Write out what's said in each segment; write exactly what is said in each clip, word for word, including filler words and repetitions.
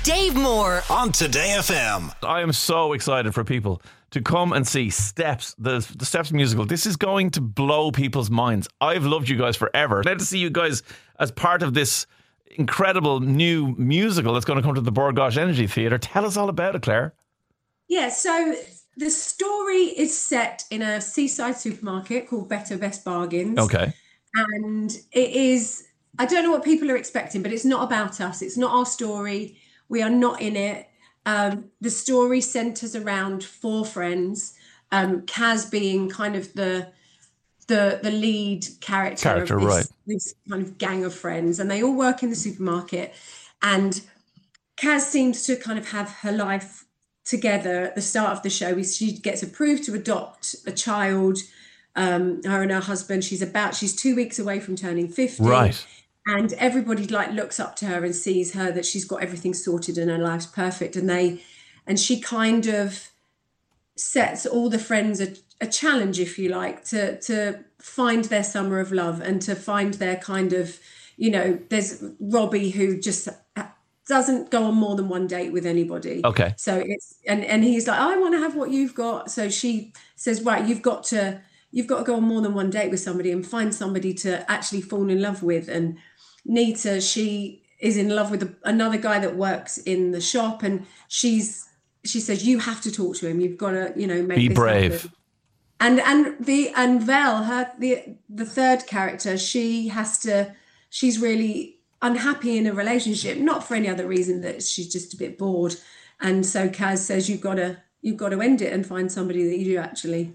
Dave Moore on Today F M. I am so excited for people to come and see Steps, the, the Steps musical. This is going to blow people's minds. I've loved you guys forever. Glad to see you guys as part of this incredible new musical that's going to come to the Bord Gáis Energy Theatre. Tell us all about it, Claire. Yeah, so the story is set in a seaside supermarket called Better Best Bargains. Okay. And it is, I don't know what people are expecting, but it's not about us. It's not our story. We are not in it. Um, the story centres around four friends, um, Kaz being kind of the the the lead character, character of this, right. this kind of gang of friends, and they all work in the supermarket. And Kaz seems to kind of have her life together at the start of the show. She gets approved to adopt a child, um, her and her husband. She's about, she's two weeks away from turning fifty. Right. And everybody like looks up to her and sees her, that she's got everything sorted and her life's perfect. And they, and she kind of sets all the friends a, a challenge, if you like, to to find their summer of love and to find their kind of, you know, there's Robbie who just doesn't go on more than one date with anybody. Okay. So it's, and, and he's like, I want to have what you've got. So she says, right, you've got to, you've got to go on more than one date with somebody and find somebody to actually fall in love with. And Nita, she is in love with a, another guy that works in the shop, and she's she says, you have to talk to him. You've got to, you know, make be this brave. happen. And and the and Vel, her the the third character, she has to. She's really unhappy in a relationship, not for any other reason that she's just a bit bored. And so Kaz says, you've got to you've got to end it and find somebody that you do actually,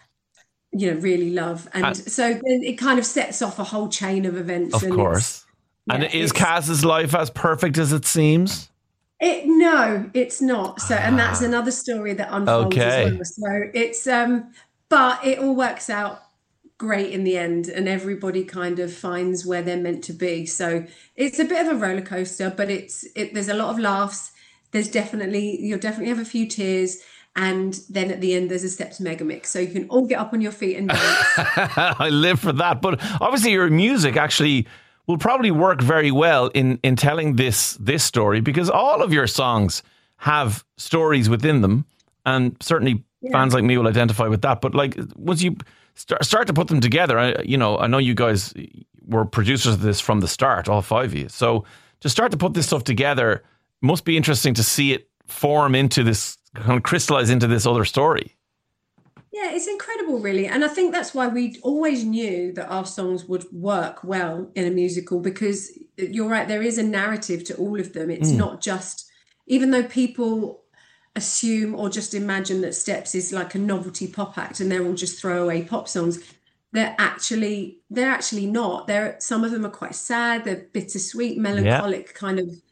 you know, really love. And uh, so then it kind of sets off a whole chain of events. Of and course. And yeah, is Kaz's life as perfect as it seems? It no, it's not. So, and that's another story that unfolds okay. as well. So it's um, but it all works out great in the end, and everybody kind of finds where they're meant to be. So it's a bit of a roller coaster, but it's it. There's a lot of laughs. There's definitely you'll definitely have a few tears. And then at the end, there's a Steps mega mix. So you can all get up on your feet and dance. I live for that. But obviously your music actually will probably work very well in, in telling this this story, because all of your songs have stories within them. And certainly yeah. fans like me will identify with that. But like once you start, start to put them together, I, you know, I know you guys were producers of this from the start, all five of you. So to start to put this stuff together must be interesting to see it form into this, kind of crystallize into this other story. Yeah, it's incredible, really. And I think that's why we always knew that our songs would work well in a musical, because you're right, there is a narrative to all of them. It's mm. not just, even though people assume or just imagine that Steps is like a novelty pop act and they're all just throwaway pop songs, they're actually, they're actually not. They're, some of them are quite sad, they're bittersweet, melancholic yeah. kind of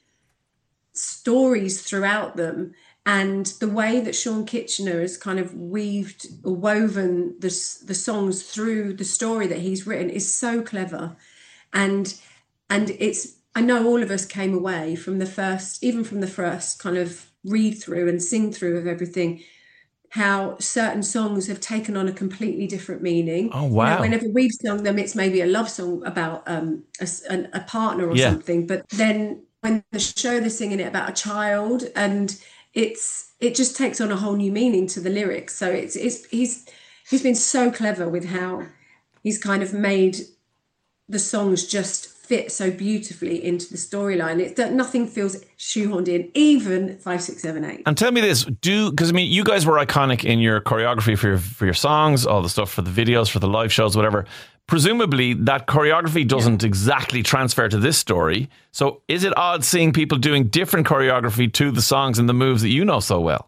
stories throughout them. And the way that Sean Kitchener has kind of weaved or woven the, the songs through the story that he's written is so clever. And and it's, I know all of us came away from the first, even from the first kind of read through and sing through of everything, how certain songs have taken on a completely different meaning. Oh, wow. You know, whenever we've sung them, it's maybe a love song about um, a, a partner or yeah. something. But then when the show, they're singing it about a child, and it's it just takes on a whole new meaning to the lyrics. So it's it's he's he's been so clever with how he's kind of made the songs just fit so beautifully into the storyline. It's that nothing feels shoehorned in, even five, six, seven, eight. And tell me this, do because I mean you guys were iconic in your choreography for your for your songs, all the stuff for the videos, for the live shows, whatever. Presumably that choreography doesn't yeah. exactly transfer to this story. So is it odd seeing people doing different choreography to the songs and the moves that you know so well?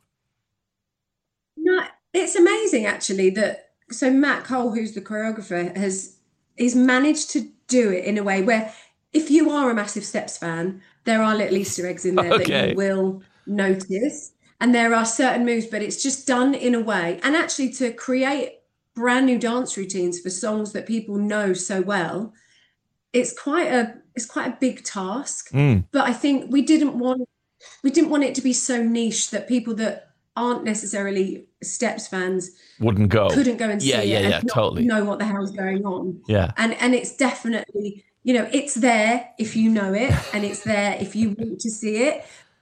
No, it's amazing actually that, so Matt Cole, who's the choreographer, has he's managed to do it in a way where if you are a massive Steps fan, there are little Easter eggs in there okay. that you will notice. And there are certain moves, but it's just done in a way. And actually to create brand new dance routines for songs that people know so well, it's quite a it's quite a big task. Mm. But I think we didn't want we didn't want it to be so niche that people that aren't necessarily Steps fans wouldn't go couldn't go and yeah, see yeah, it yeah, and totally know what the hell's going on. Yeah. And and it's definitely, you know, it's there if you know it, and it's there if you want to see it.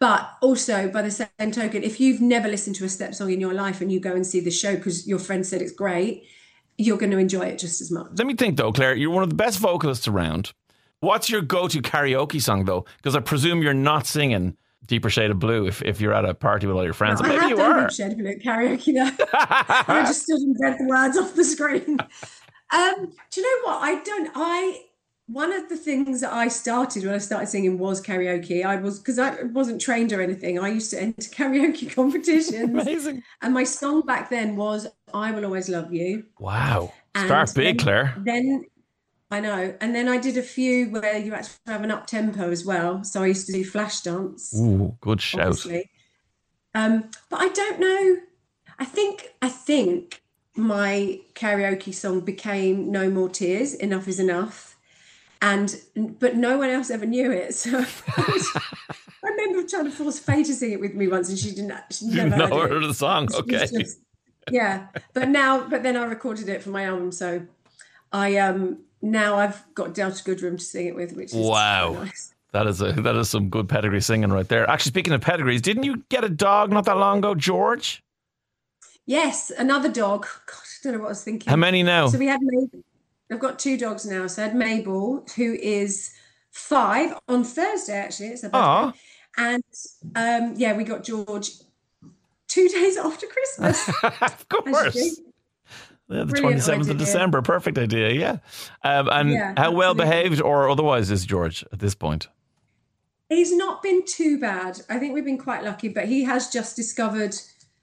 But also, by the same token, if you've never listened to a step song in your life and you go and see the show because your friend said it's great, you're going to enjoy it just as much. Let me think, though, Claire. You're one of the best vocalists around. What's your go-to karaoke song, though? Because I presume you're not singing Deeper Shade of Blue if, if you're at a party with all your friends. No, Maybe I have you done are. Deeper Shade of Blue karaoke now. I just stood and read the words off the screen. Um, do you know what? I don't... I... One of the things that I started when I started singing was karaoke. I was, because I wasn't trained or anything, I used to enter karaoke competitions. Amazing. And my song back then was I Will Always Love You. Wow. And Start big, then, Claire. Then, I know. And then I did a few where you had to have an up-tempo as well. So I used to do flash dance. Ooh, good shout. Obviously. Um, but I don't know. I think, I think my karaoke song became No More Tears, Enough is Enough. And but no one else ever knew it. So I, was, I remember trying to force Faye to sing it with me once, and she didn't. She You never know heard her it. the song, She okay. was just- yeah, but now, but then I recorded it for my album, so I um now I've got Delta Goodrem to sing it with, which is Wow. quite nice. That is a that is some good pedigree singing right there. Actually, speaking of pedigrees, didn't you get a dog not that long ago, George? Yes, another dog. God, I don't know what I was thinking. How many now? So we had Mabel. I've got two dogs now. So I had Mabel, who is five on Thursday, actually. It's her Aw. birthday. And um, yeah, we got George two days after Christmas. Of course. Yeah, the Brilliant twenty-seventh of idea. December. Perfect idea, yeah. Um, and Yeah, how well absolutely. behaved or otherwise is George at this point? He's not been too bad. I think we've been quite lucky, but he has just discovered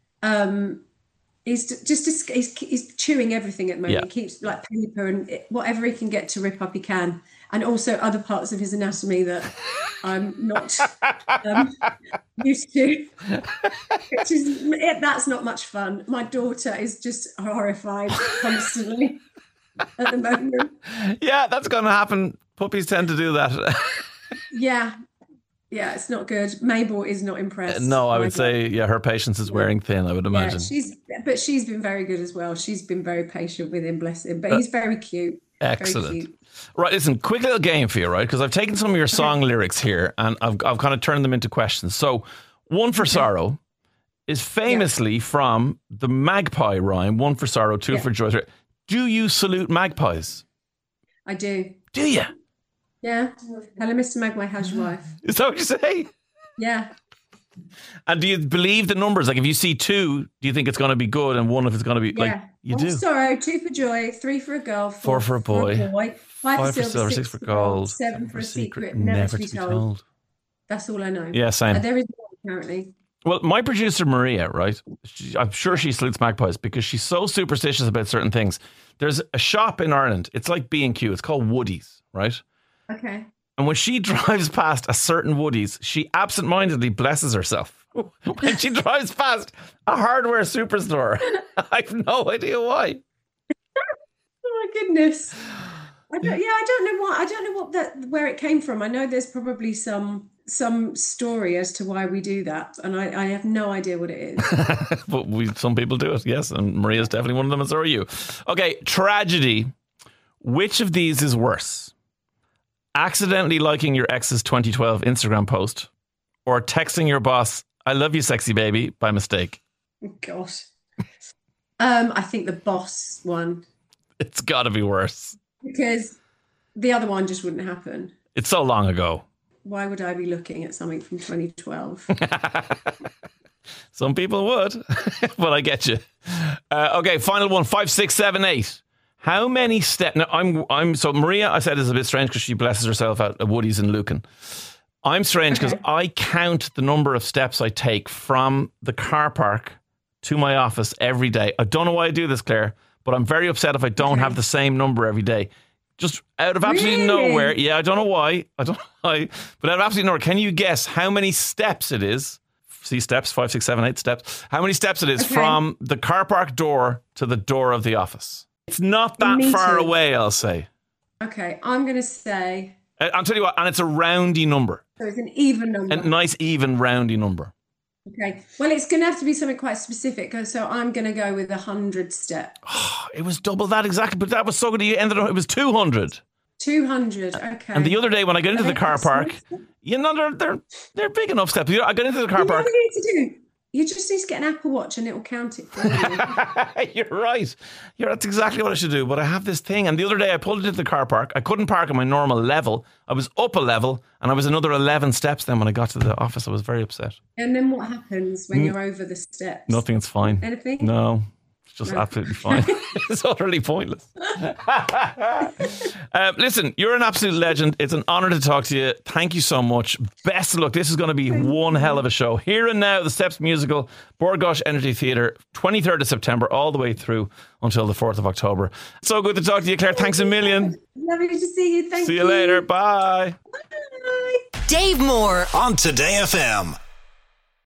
um, he's d- just dis- he's, he's chewing everything at the moment. Yeah. He keeps like paper and it, whatever he can get to rip up, he can, and also other parts of his anatomy that I'm not um, used to. Which is it, that's not much fun. My daughter is just horrified constantly at the moment. Yeah, that's going to happen. Puppies tend to do that. Yeah, yeah, it's not good. Mabel is not impressed. No, I by would that. say, yeah, her patience is wearing thin, I would imagine. Yeah, she's but she's been very good as well. She's been very patient with him, bless him. But he's very cute. Excellent. Very cute. Right, listen, quick little game for you, right? Because I've taken some of your song lyrics here and I've, I've kind of turned them into questions. So, One for Sorrow is famously from the magpie rhyme, one for sorrow, two Yeah. for joy. three- Do you salute magpies? I do. Do you? Yeah. Hello, Mister Magpie, how's your wife? Is that what you say? Yeah. And do you believe the numbers? Like if you see two, do you think it's going to be good and one if it's going to be Yeah. like you One do? for sorrow, two for joy, three for a girl, Four for a boy, five, Five for silver, six for gold, seven for a secret, never, to be told. That's all I know. Yeah, same. And there is one apparently. Well, my producer Maria, right? She, I'm sure she salutes magpies because she's so superstitious about certain things. There's a shop in Ireland. It's like B and Q. It's called Woody's, right? Okay. And when she drives past a certain Woody's, she absentmindedly blesses herself. When she drives past a hardware superstore, I have no idea why. Oh my goodness. I don't, yeah, I don't know what I don't know what that where it came from. I know there's probably some some story as to why we do that, and I, I have no idea what it is. But we, some people do it, yes. And Maria's definitely one of them, and so are you. Okay, tragedy. Which of these is worse? Accidentally liking your ex's twenty twelve Instagram post or texting your boss, I love you, sexy baby, by mistake? Gosh. Um, I think the boss one, It's got to be worse. because the other one just wouldn't happen. It's so long ago. Why would I be looking at something from twenty twelve? Some people would, but I get you. Uh, okay, final one, five, six, seven, eight. How many steps? Now, I'm, I'm, so Maria, I said, is a bit strange because she blesses herself at Woody's in Lucan. I'm strange because Okay. I count the number of steps I take from the car park to my office every day. I don't know why I do this, Claire, but I'm very upset if I don't Okay. have the same number every day. Just out of absolutely Really? nowhere. Yeah, I don't know why. I don't know why. But out of absolutely nowhere, can you guess how many steps it is? See steps, five, six, seven, eight steps. How many steps it is Okay. from the car park door to the door of the office? It's not that Me far too. away, I'll say. Okay, I'm going to say I- I'll tell you what, and it's a roundy number. so it's an even number. A nice, even, roundy number. Okay, well, it's going to have to be something quite specific. So I'm going to go with a hundred steps. It was double that exactly, but that was so good. You ended up, it was two hundred. two hundred, okay. And the other day when I got into the car park, you know, they're they're they're big enough steps. I got into the car you know park. What you need to do? You just need to get an Apple Watch and it will count it for you. You're right. You're, that's exactly what I should do. But I have this thing. And the other day I pulled into the car park. I couldn't park at my normal level. I was up a level and I was another eleven steps then when I got to the office. I was very upset. And then what happens when you're over the steps? Nothing. It's fine. Anything? No. It's just No. absolutely fine. It's utterly pointless. uh, listen, you're an absolute legend. It's an honour to talk to you. Thank you so much. Best of luck. This is going to be one hell of a show. Here and Now, the Steps musical, Bord Gáis Energy Theatre, twenty-third of September, all the way through until the fourth of October. So good to talk to you, Claire. Thanks a million. Lovely to see you. Thank See you. you later. Bye. Bye. Dave Moore on Today F M.